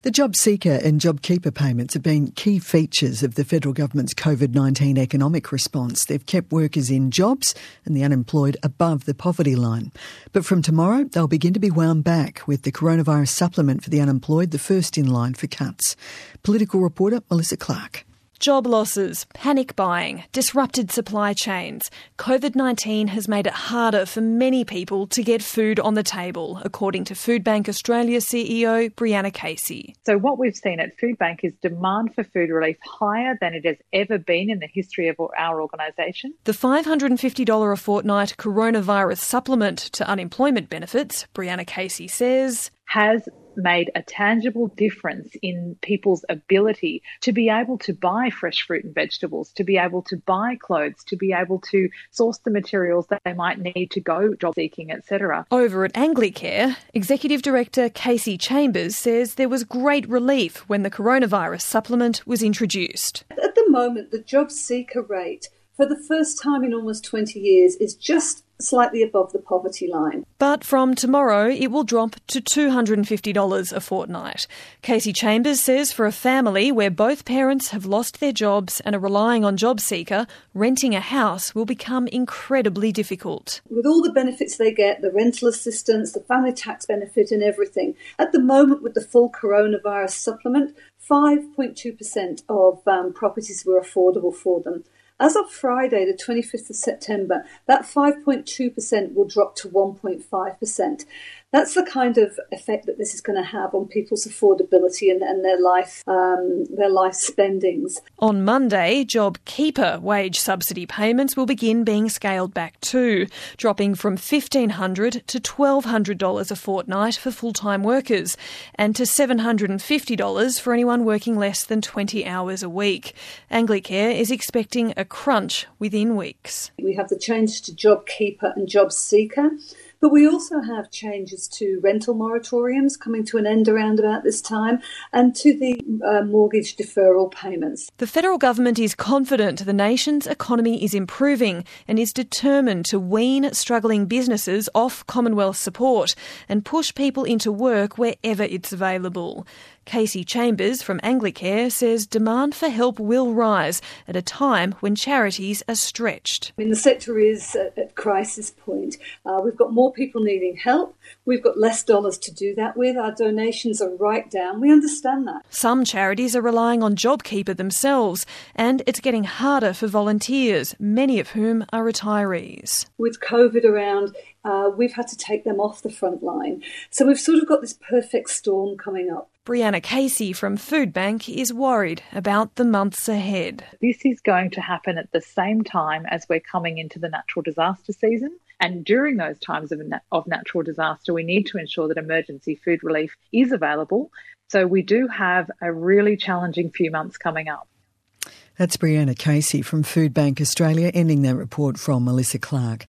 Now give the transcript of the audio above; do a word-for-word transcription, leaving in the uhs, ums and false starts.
The JobSeeker and JobKeeper payments have been key features of the federal government's COVID nineteen economic response. They've kept workers in jobs and the unemployed above the poverty line. But from tomorrow, they'll begin to be wound back, with the coronavirus supplement for the unemployed the first in line for cuts. Political reporter Melissa Clark. Job losses, panic buying, disrupted supply chains. COVID nineteen has made it harder for many people to get food on the table, according to Foodbank Australia C E O Brianna Casey. So what we've seen at Foodbank is demand for food relief higher than it has ever been in the history of our organisation. The five hundred fifty dollars a fortnight coronavirus supplement to unemployment benefits, Brianna Casey says, has made a tangible difference in people's ability to be able to buy fresh fruit and vegetables, to be able to buy clothes, to be able to source the materials that they might need to go job seeking, et cetera. Over at Anglicare, Executive Director Casey Chambers says there was great relief when the coronavirus supplement was introduced. At the moment, the job seeker rate for the first time in almost twenty years is just slightly above the poverty line. But from tomorrow, it will drop to two hundred fifty dollars a fortnight. Casey Chambers says for a family where both parents have lost their jobs and are relying on JobSeeker, renting a house will become incredibly difficult. With all the benefits they get, the rental assistance, the family tax benefit and everything, at the moment with the full coronavirus supplement, five point two percent of um, properties were affordable for them. As of Friday, the twenty-fifth of September, that five point two percent will drop to one point five percent. That's the kind of effect that this is going to have on people's affordability and, and their life um, their life spendings. On Monday, JobKeeper wage subsidy payments will begin being scaled back too, dropping from fifteen hundred dollars to twelve hundred dollars a fortnight for full-time workers and to seven hundred fifty dollars for anyone working less than twenty hours a week. Anglicare is expecting a crunch within weeks. We have the changes to JobKeeper and JobSeeker, but we also have changes to rental moratoriums coming to an end around about this time and to the uh, mortgage deferral payments. The federal government is confident the nation's economy is improving and is determined to wean struggling businesses off Commonwealth support and push people into work wherever it's available. Casey Chambers from Anglicare says demand for help will rise at a time when charities are stretched. I mean, the sector is at, at crisis point. Uh, we've got more people needing help. We've got less dollars to do that with. Our donations are right down. We understand that. Some charities are relying on JobKeeper themselves, and it's getting harder for volunteers, many of whom are retirees. With COVID around, uh, we've had to take them off the front line. So we've sort of got this perfect storm coming up. Brianna Casey from Foodbank is worried about the months ahead. This is going to happen at the same time as we're coming into the natural disaster season. And during those times of, nat- of natural disaster, we need to ensure that emergency food relief is available. So we do have a really challenging few months coming up. That's Brianna Casey from Foodbank Australia, ending that report from Melissa Clark.